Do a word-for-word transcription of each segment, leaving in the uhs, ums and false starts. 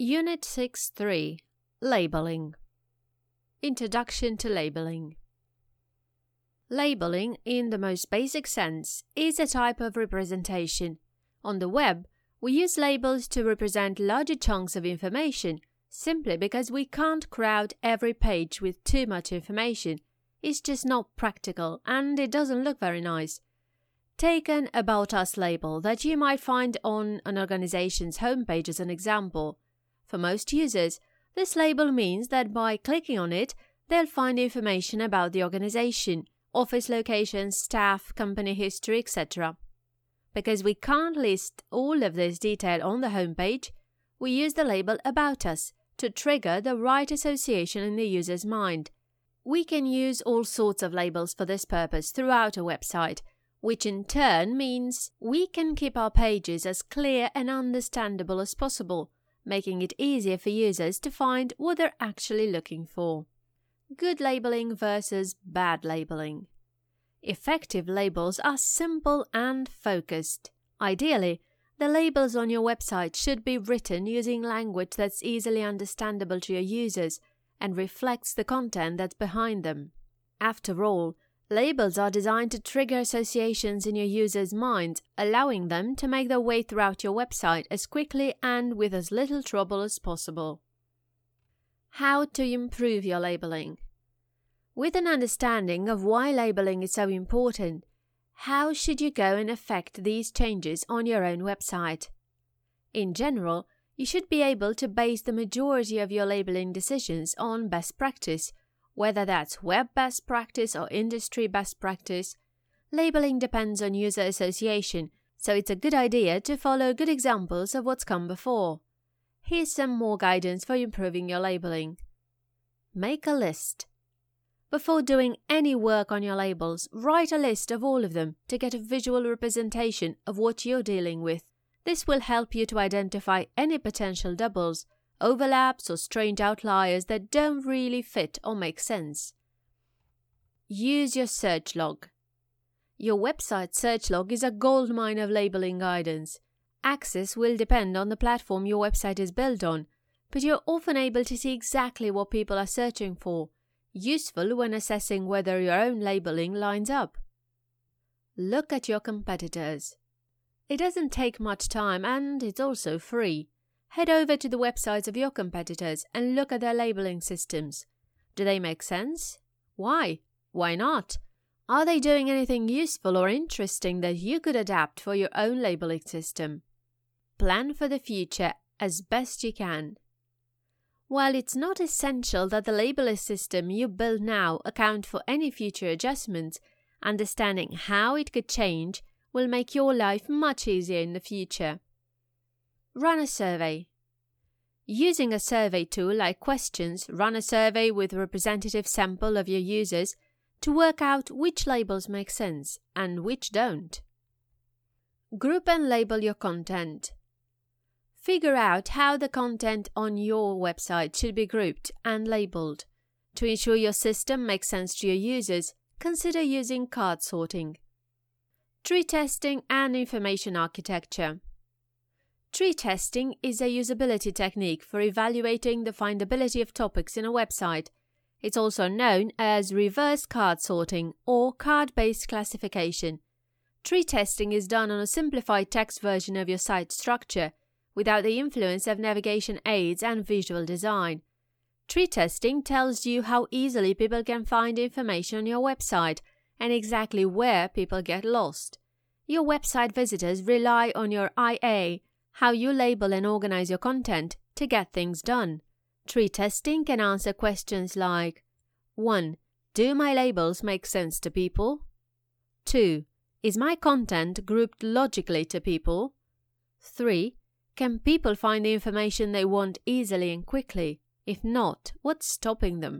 Unit six point three Labeling. Introduction to Labeling. Labeling, in the most basic sense, is a type of representation. On the web, we use labels to represent larger chunks of information, simply because we can't crowd every page with too much information. It's just not practical, and it doesn't look very nice. Take an About Us label that you might find on an organization's homepage as an example. For most users, this label means that by clicking on it, they'll find information about the organization, office locations, staff, company history, et cetera. Because we can't list all of this detail on the homepage, we use the label About Us to trigger the right association in the user's mind. We can use all sorts of labels for this purpose throughout a website, which in turn means we can keep our pages as clear and understandable as possible, making it easier for users to find what they're actually looking for. Good labeling versus bad labeling. Effective labels are simple and focused. Ideally, the labels on your website should be written using language that's easily understandable to your users and reflects the content that's behind them. After all, labels are designed to trigger associations in your users' minds, allowing them to make their way throughout your website as quickly and with as little trouble as possible. How to improve your labeling. With an understanding of why labeling is so important, how should you go and effect these changes on your own website? In general, you should be able to base the majority of your labeling decisions on best practice, whether that's web best practice or industry best practice. Labeling depends on user association, so it's a good idea to follow good examples of what's come before. Here's some more guidance for improving your labeling. Make a list. Before doing any work on your labels, write a list of all of them to get a visual representation of what you're dealing with. This will help you to identify any potential doubles, overlaps or strange outliers that don't really fit or make sense. Use your search log. Your website search log is a goldmine of labeling guidance. Access will depend on the platform your website is built on, but you're often able to see exactly what people are searching for, useful when assessing whether your own labeling lines up. Look at your competitors. It doesn't take much time and it's also free. Head over to the websites of your competitors and look at their labeling systems. Do they make sense? Why? Why not? Are they doing anything useful or interesting that you could adapt for your own labeling system? Plan for the future as best you can. While it's not essential that the labeling system you build now account for any future adjustments, understanding how it could change will make your life much easier in the future. Run a survey. Using a survey tool like Questions, run a survey with a representative sample of your users to work out which labels make sense and which don't. Group and label your content. Figure out how the content on your website should be grouped and labeled. To ensure your system makes sense to your users, consider using card sorting. Tree testing and information architecture. Tree testing is a usability technique for evaluating the findability of topics in a website. It's also known as reverse card sorting or card-based classification. Tree testing is done on a simplified text version of your site structure, without the influence of navigation aids and visual design. Tree testing tells you how easily people can find information on your website and exactly where people get lost. Your website visitors rely on your I A, how you label and organize your content, to get things done. Tree testing can answer questions like one. Do my labels make sense to people? two. Is my content grouped logically to people? three. Can people find the information they want easily and quickly? If not, what's stopping them?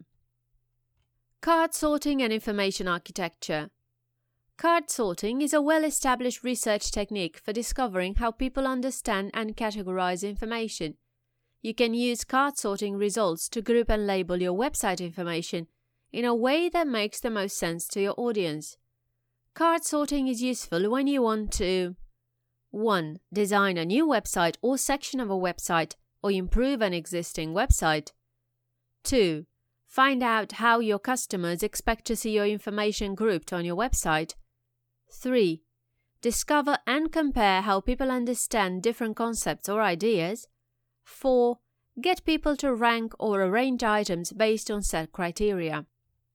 Card sorting and information architecture. Card sorting is a well-established research technique for discovering how people understand and categorize information. You can use card sorting results to group and label your website information in a way that makes the most sense to your audience. Card sorting is useful when you want to one. Design a new website or section of a website, or improve an existing website. two. Find out how your customers expect to see your information grouped on your website. three. Discover and compare how people understand different concepts or ideas. four. Get people to rank or arrange items based on set criteria.